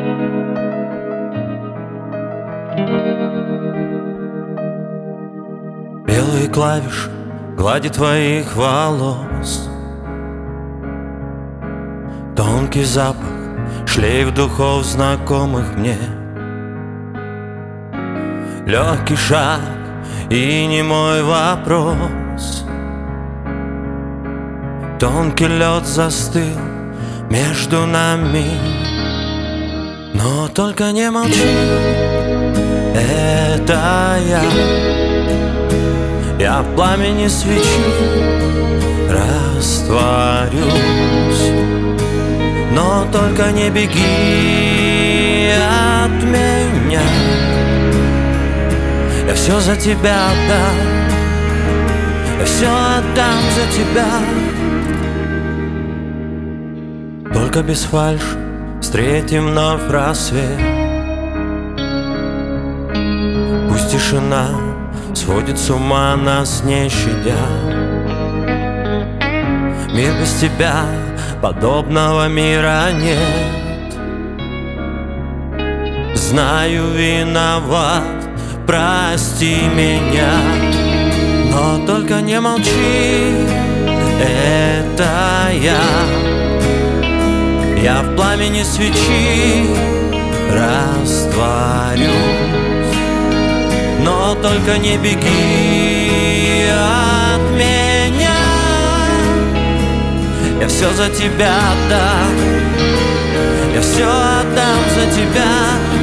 Белые клавиши глади твоих волос, тонкий запах, шлейф духов, знакомых мне. Легкий шаг и немой вопрос. Тонкий лед застыл между нами. Но только не молчи, это я в пламени свечи растворюсь. Но только не беги от меня, я все за тебя отдам, я все отдам за тебя. Только без фальши встретим вновь рассвет. Пусть тишина сводит с ума, нас не щадя. Мир без тебя, подобного мира нет. Знаю, виноват, прости меня. Но только не молчи, это я в пламени свечи растворюсь. Но только не беги от меня, я все за тебя отдам, я все отдам за тебя.